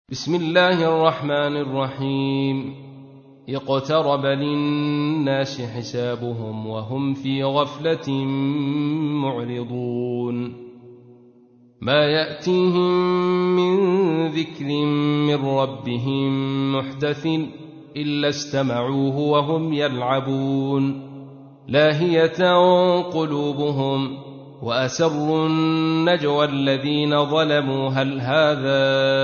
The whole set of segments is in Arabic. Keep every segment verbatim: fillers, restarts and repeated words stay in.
بسم الله الرحمن الرحيم. اقترب للناس حسابهم وهم في غفلة معرضون. ما يأتيهم من ذكر من ربهم محدث إلا استمعوه وهم يلعبون لاهية قلوبهم وأسروا النجوى الذين ظلموا هل هذا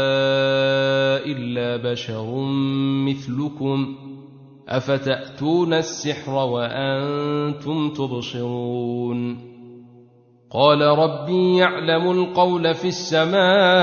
إلا بشر مثلكم أفتأتون السحر وأنتم تبصرون. قال ربي يعلم القول في السماء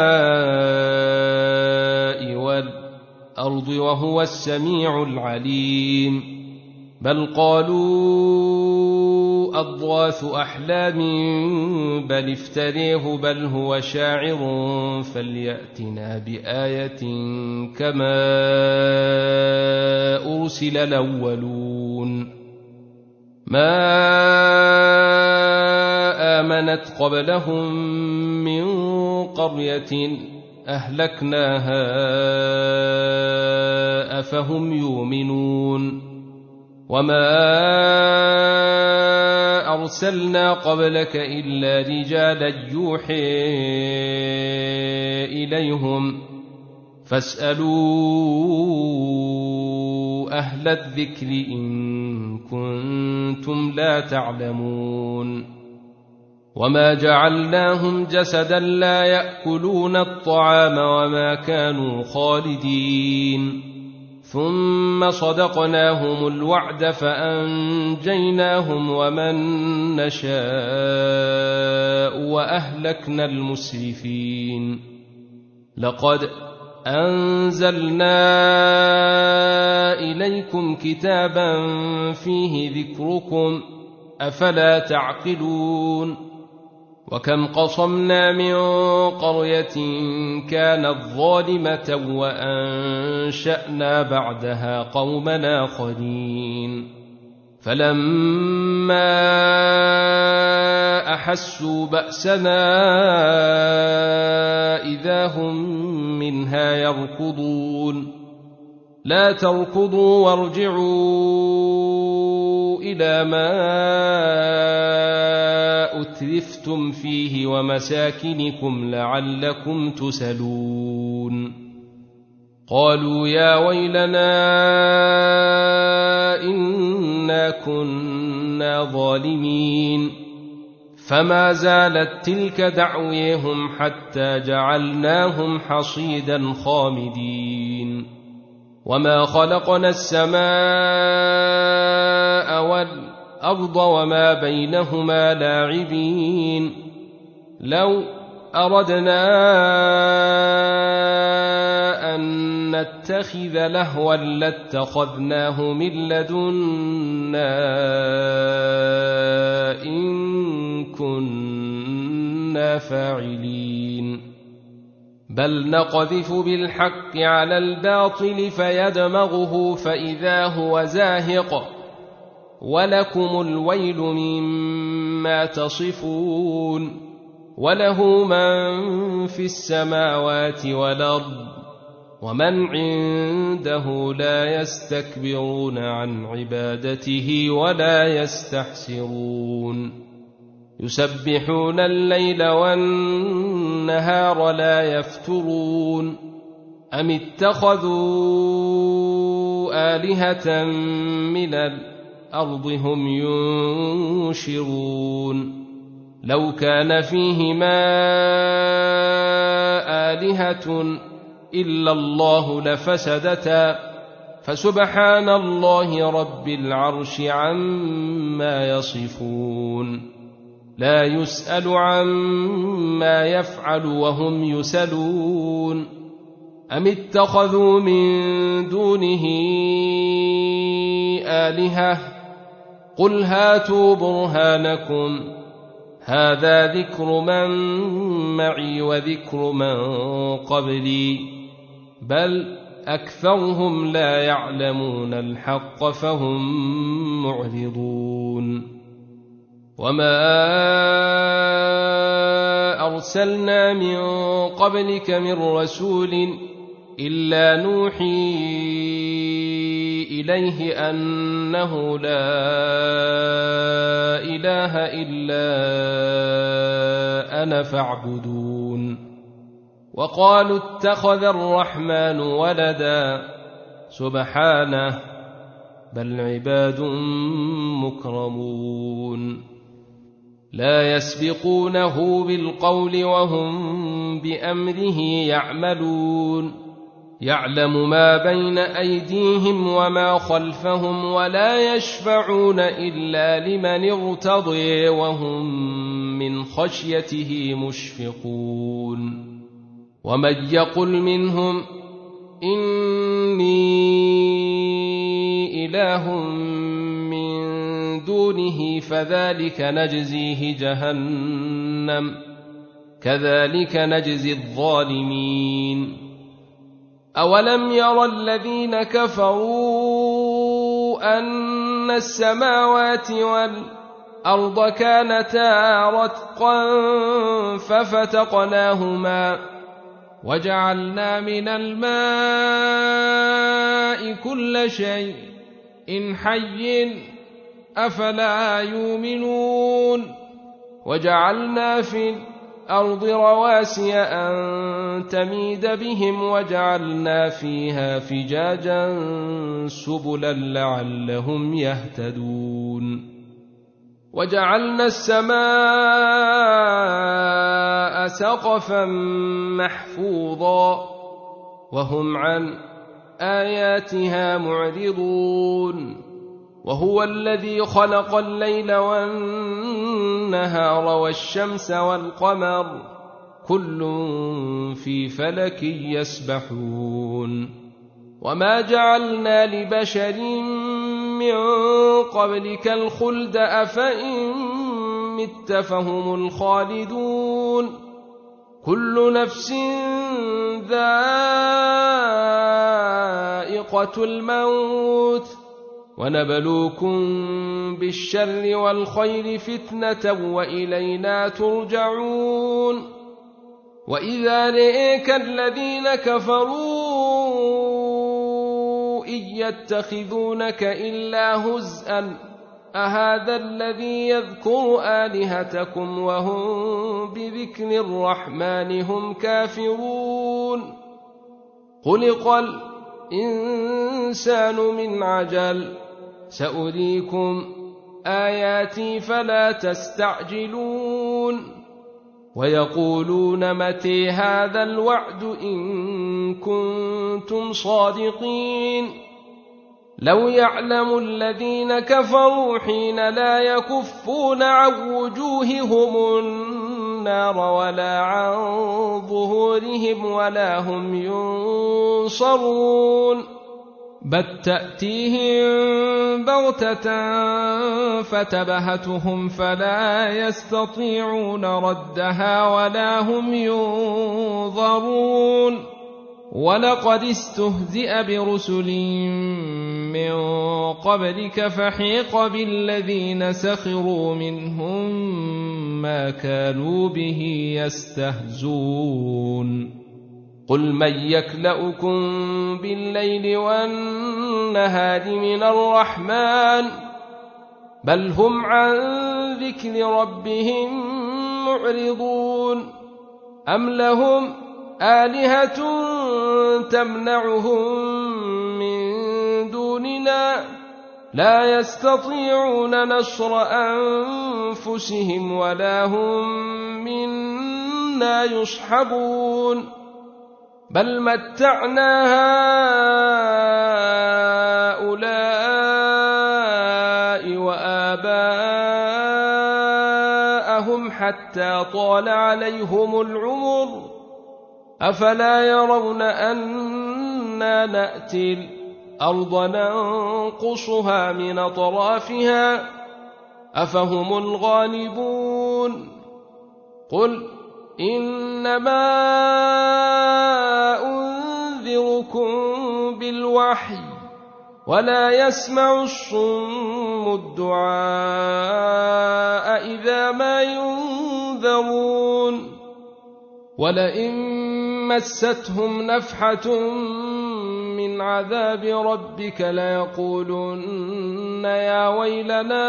والأرض وهو السميع العليم. بل قالوا أضغاث أحلام بل افتريه بل هو شاعر فليأتنا بآية كما أرسل الأولون. ما آمنت قبلهم من قرية أهلكناها أفهم يؤمنون. وما أرسلنا قبلك إلا رجالا يوحي إليهم فاسألوا أهل الذكر إن كنتم لا تعلمون. وما جعلناهم جسدا لا يأكلون الطعام وما كانوا خالدين. ثم صدقناهم الوعد فأنجيناهم ومن نشاء وأهلكنا المسرفين. لقد أنزلنا إليكم كتابا فيه ذكركم أفلا تعقلون. وكم قصمنا من قرية كانت ظالمة وأنشأنا بعدها قوما آخرين فلما أحسوا بأسنا إذا هم منها يركضون. لا تركضوا وارجعوا إلى ما أترفتم فيه ومساكنكم لعلكم تسلون. قالوا يا ويلنا إنا كنا ظالمين. فما زالت تلك دعويهم حتى جعلناهم حصيدا خامدين. وما خلقنا السماء والأرض وما بينهما لاعبين. لو أردنا أن نتخذ لهوا لاتخذناه من لدنا إن كنا فاعلين. بل نقذف بالحق على الباطل فيدمغه فإذا هو زاهق ولكم الويل مما تصفون. وله من في السماوات والأرض ومن عنده لا يستكبرون عن عبادته ولا يستحسرون. يسبحون الليل والنهار لا يفترون. أم اتخذوا آلهة من الأرض هم ينشرون. لو كان فيهما آلهة إلا الله لفسدتا فسبحان الله رب العرش عما يصفون. لا يسأل عما يفعل وهم يسألون. أم اتخذوا من دونه آلهة قل هاتوا برهانكم هذا ذكر من معي وذكر من قبلي بل أكثرهم لا يعلمون الحق فهم معرضون. وما أرسلنا من قبلك من رسول إلا نوحي إليه أنه لا إله إلا أنا فاعبدون. وقالوا اتخذ الرحمن ولدا سبحانه بل عباد مكرمون لا يسبقونه بالقول وهم بأمره يعملون يعلم ما بين أيديهم وما خلفهم ولا يشفعون إلا لمن ارتضي وهم من خشيته مشفقون. ومن يقل منهم إني إله من دونه فذلك نجزيه جهنم كذلك نجزي الظالمين. أولم ير الذين كفروا أن السماوات والأرض كانتا رتقا ففتقناهما وجعلنا من الماء كل شيء إن حي أفلا يؤمنون. وجعلنا في الأرض رواسي أن تميد بهم وجعلنا فيها فجاجا سبلا لعلهم يهتدون. وجعلنا السماء سقفا محفوظا وهم عن آياتها معرضون. وهو الذي خلق الليل والنهار والشمس والقمر كل في فلك يسبحون. وما جعلنا لبشر من قبلك الخلد أفإن مت فهم الخالدون. كل نفس ذائقة الموت ونبلوكم بالشر والخير فتنة وإلينا ترجعون. وإذا رئيك الذين كفروا إن يتخذونك إلا هزءا أهذا الذي يذكر آلهتكم وهم بذكر الرحمن هم كافرون. خلق الإنسان من عجل سأريكم آياتي فلا تستعجلون. ويقولون متى هذا الوعد إن كنتم صادقين. لو يعلم الذين كفروا حين لا يكفون عن وجوههم النار ولا عن ظهورهم ولا هم ينصرون. بل تأتيهم بغتة فتبهتهم فلا يستطيعون ردها ولا هم ينظرون. ولقد استهزئ برسل من قبلك فحيق بالذين سخروا منهم ما كانوا به يستهزون. قل من يكلؤكم بالليل والنهار من الرحمن بل هم عن ذكر ربهم معرضون. أم لهم آلهة تمنعهم من دوننا لا يستطيعون نصر أنفسهم ولا هم منا يصحبون. بل متعنا هؤلاء وآباءهم حتى طال عليهم العمر أفلا يرون أنا نأتي الأرض ننقصها من أطرافها أفهم الغالبون. قل إنما أنذركم بالوحي ولا يسمع الصم الدعاء إذا ما ينذرون. ولئن مستهم نفحة من عذاب ربك ليقولن يا ويلنا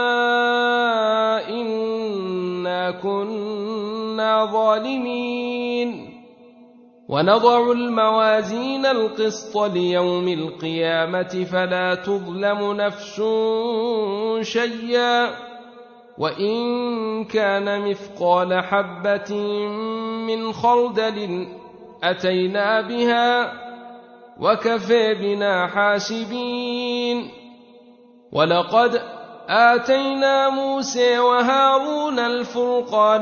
إنا كنا ظالمين ونضع الموازين القسط ليوم القيامة فلا تظلم نفس شيئا وإن كان مثقال حبة من خردل أتينا بها وكفى بنا حاسبين ولقد آتينا موسى وهارون الفرقان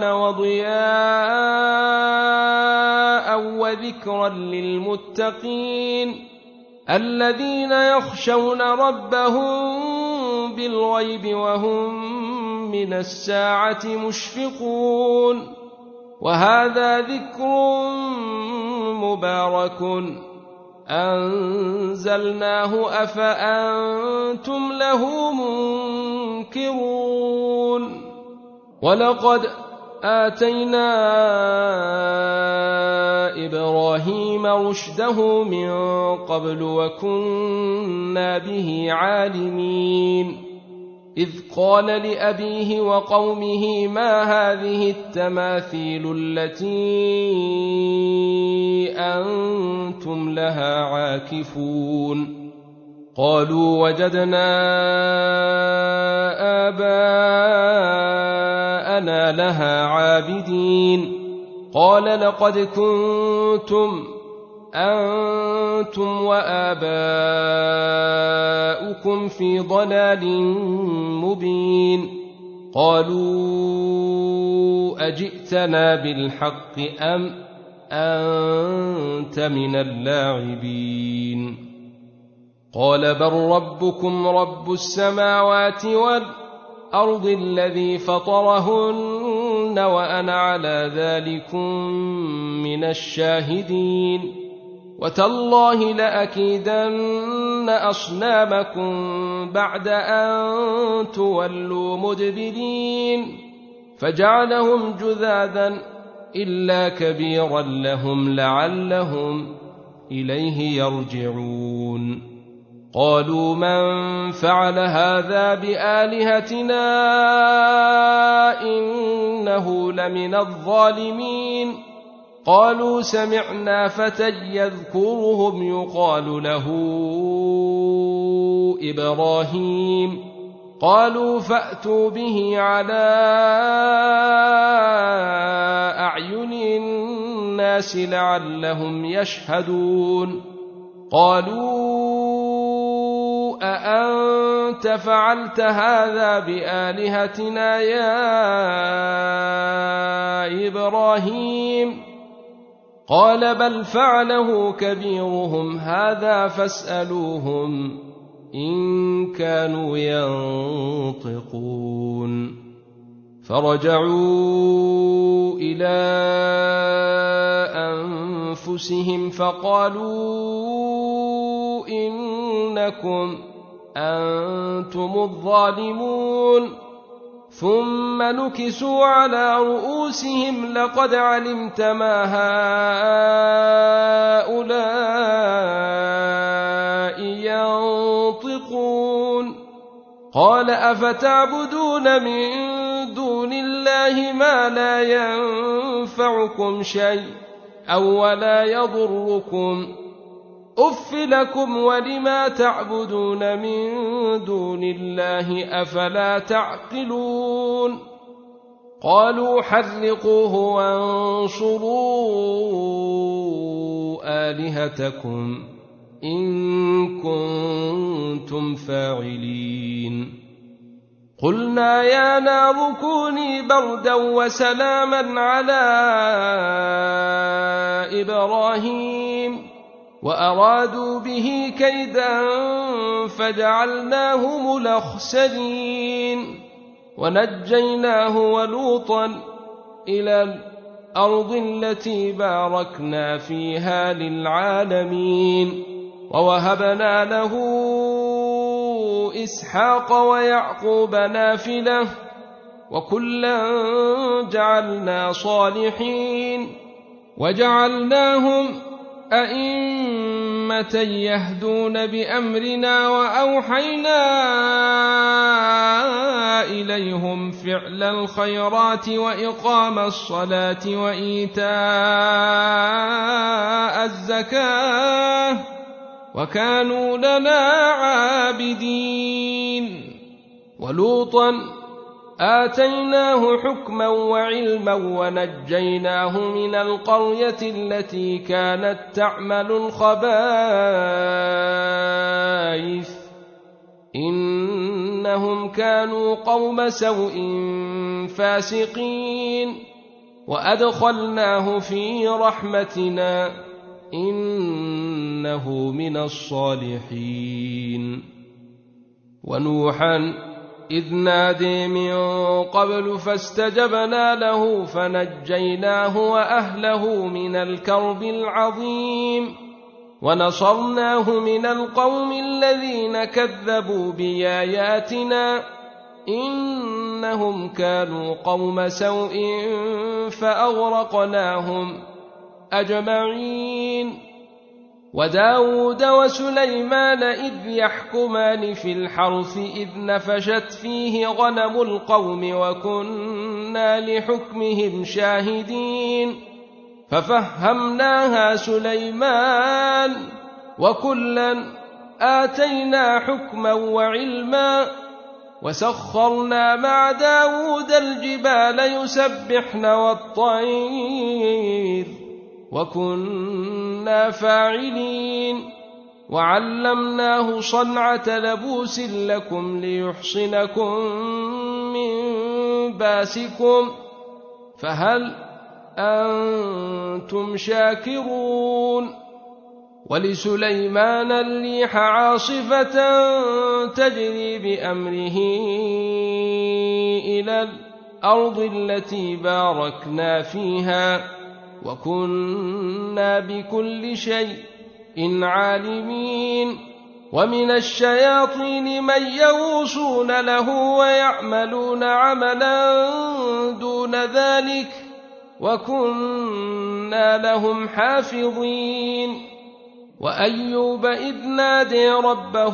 وضياء وذكرا للمتقين الذين يخشون ربهم بالغيب وهم من الساعة مشفقون وهذا ذكر مبارك أنزلناه أفأنتم له منكرون ولقد آتينا إبراهيم رشده من قبل وكنا به عالمين إذ قال لأبيه وقومه ما هذه التماثيل التي أنتم لها عاكفون قالوا وجدنا آباءنا لها عابدين قال لقد كنتم أنتم وآباؤكم في ضلال مبين قالوا أجئتنا بالحق أم أنت من اللاعبين قال بل ربكم رب السماوات والأرض الذي فطرهن وأنا على ذلكم من الشاهدين وتالله لأكيدن أصنامكم بعد أن تولوا مدبرين فجعلهم جذاذا إلا كبيرا لهم لعلهم إليه يرجعون قالوا من فعل هذا بآلهتنا إنه لمن الظالمين قالوا سمعنا فتى يذكرهم يقال له إبراهيم قالوا فأتوا به على أعين الناس لعلهم يشهدون قالوا أأنت فعلت هذا بآلهتنا يا إبراهيم قال بل فعله كبيرهم هذا فاسألوهم إن كانوا ينطقون فرجعوا إلى أنفسهم فقالوا إنكم أنتم الظالمون ثم نكسوا على رؤوسهم لقد علمت ما هؤلاء ينطقون قال أفتعبدون من دون الله ما لا ينفعكم شيء أو ولا يضركم أف لكم ولما تعبدون من دون الله أفلا تعقلون قالوا حرقوه وانصروا آلهتكم إن كنتم فاعلين قلنا يا نار كوني بردا وسلاما على إبراهيم وأرادوا به كيدا فجعلناهم الأخسرين ونجيناه ولوطا إلى الأرض التي باركنا فيها للعالمين ووهبنا له إسحاق ويعقوب نافلة وكلا جعلنا صالحين وجعلناهم أئمة يهدون بأمرنا وأوحينا إليهم فعل الخيرات وإقام الصلاة وإيتاء الزكاة وكانوا لنا عابدين. ولوطا آتيناه حكما وعلما ونجيناه من القرية التي كانت تعمل الخبائث إنهم كانوا قوم سوء فاسقين وأدخلناه في رحمتنا إنه من الصالحين. ونوحا إذ نادي من قبل فاستجبنا له فنجيناه وأهله من الكرب العظيم ونصرناه من القوم الذين كذبوا بآياتنا إنهم كانوا قوم سوء فأغرقناهم أجمعين. وداود وسليمان إذ يحكمان في الحرث إذ نفشت فيه غنم القوم وكنا لحكمهم شاهدين ففهمناها سليمان وكلا آتينا حكما وعلما وسخرنا مع داود الجبال يسبحن والطير وكنا فاعلين وعلمناه صنعة لبوس لكم ليحصنكم من باسكم فهل أنتم شاكرون. ولسليمان الريح عاصفة تجري بأمره إلى الأرض التي باركنا فيها وكنا بكل شيء عالمين. ومن الشياطين من يغوصون له ويعملون عملا دون ذلك وكنا لهم حافظين. وأيوب إذ نادي ربه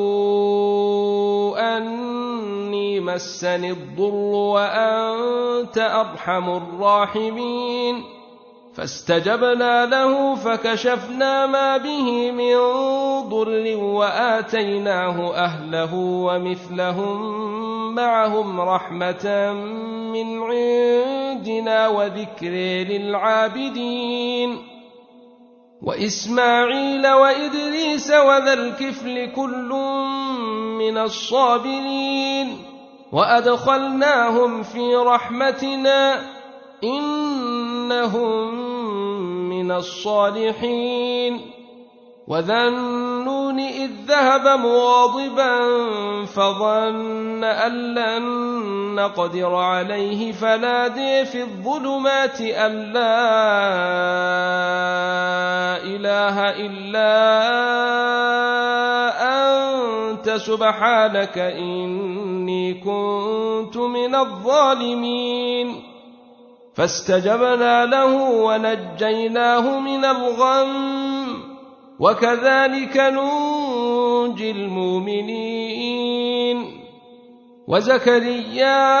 أني مسني الضر وأنت أرحم الراحمين فاستجبنا له فكشفنا ما به من ضر وآتيناه أهله ومثلهم معهم رحمة من عندنا وذكر للعابدين. وإسماعيل وإدريس وذا الكفل كل من الصابرين وأدخلناهم في رحمتنا إنهم من الصالحين. وذا النون إذ ذهب مغاضبا فظن أن لن نقدر عليه فنادي في الظلمات أن لا إله إلا أنت سبحانك إني كنت من الظالمين فاستجبنا له ونجيناه من الغم وكذلك ننجي المؤمنين. وزكريا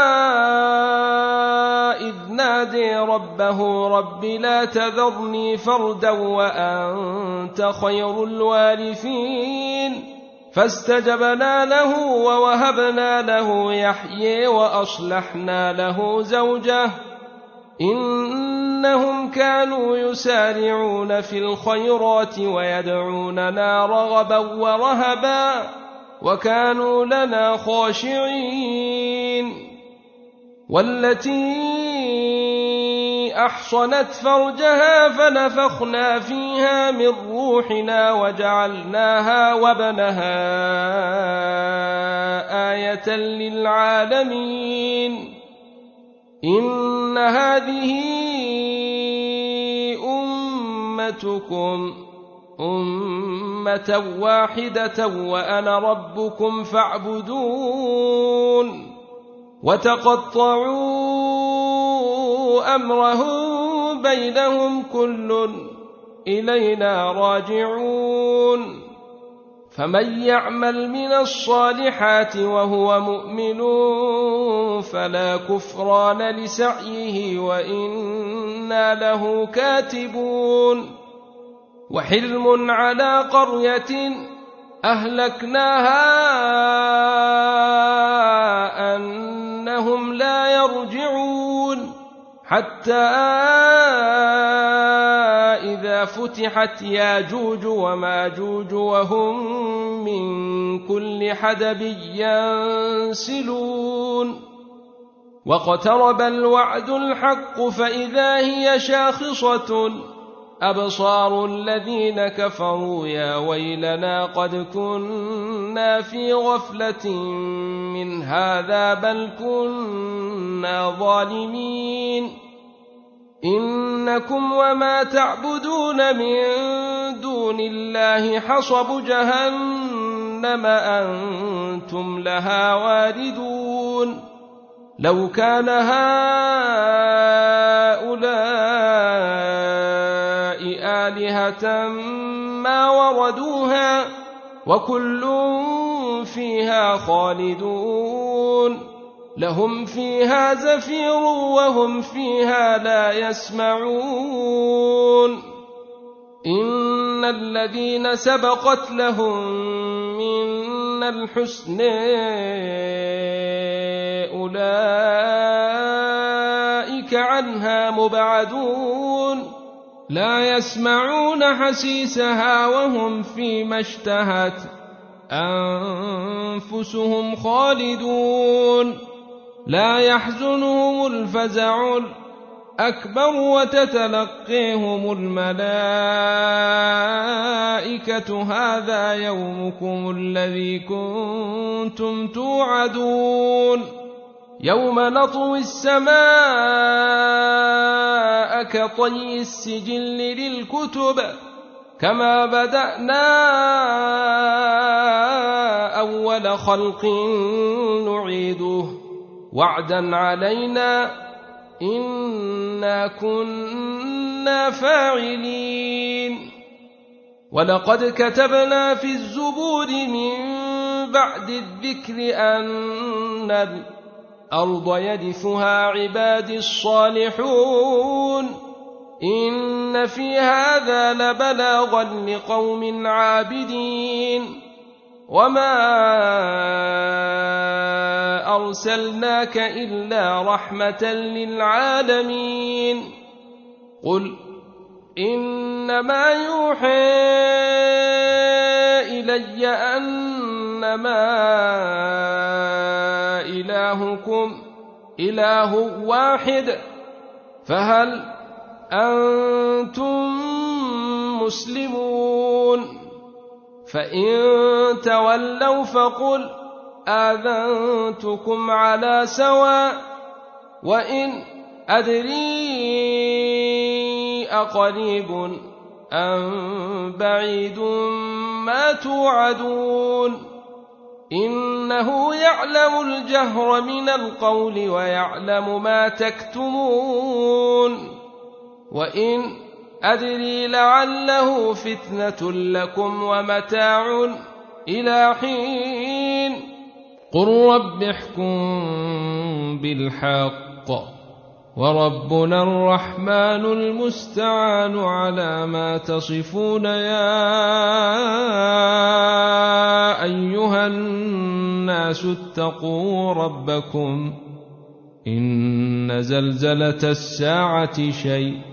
إذ نادي ربه رب لا تذرني فردا وأنت خير الوارثين فاستجبنا له ووهبنا له يحيى وأصلحنا له زوجه إنهم كانوا يسارعون في الخيرات ويدعوننا رغبا ورهبا وكانوا لنا خاشعين. والتي أحصنت فرجها فنفخنا فيها من روحنا وجعلناها وابنها آية للعالمين. إن هذه أمتكم أمة واحدة وأنا ربكم فاعبدون. وتقطعوا أمرهم بينهم كل إلينا راجعون فمن يعمل من الصالحات وهو مؤمن فلا كفران لسعيه وإنا له كاتبون وحلم على قرية أهلكناها أنهم لا يرجعون حتى إذا فتحت ياجوج وماجوج وهم من كل حدب ينسلون واقترب الوعد الحق فإذا هي شاخصة أبصار الذين كفروا يا ويلنا قد كنا في غفلة من هذا بل كنا ظالمين إنكم وما تعبدون من دون الله حصب جهنم أنتم لها واردون لو كان هؤلاء آلهة ما وردوها وكل فيها خالدون لهم فيها زفير وهم فيها لا يسمعون إن الذين سبقت لهم من الحسن أولئك عنها مبعدون لا يسمعون حسيسها وهم فيما اشتهت أنفسهم خالدون لا يحزنهم الفزع الأكبر وتتلقيهم الملائكة هذا يومكم الذي كنتم توعدون يوم نطوي السماء كطي السجل للكتب كما بدأنا أول خلق نعيده وعدا علينا إنا كنا فاعلين ولقد كتبنا في الزبور من بعد الذكر أن الأرض يرثها عبادي الصالحون إن في هذا لبلاغا لقوم عابدين وما أرسلناك إلا رحمة للعالمين قل إنما يوحى إلي أنما إلهكم إله واحد فهل أنتم مسلمون فإن تولوا فقل آذنتكم على سواء وإن أدري أقريب أم بعيد ما توعدون إنه يعلم الجهر من القول ويعلم ما تكتمون وإن أدري لعله فتنة لكم ومتاع إلى حين قل رب احكم بالحق وربنا الرحمن المستعان على ما تصفون يا أيها الناس اتقوا ربكم إن زلزلة الساعة شيء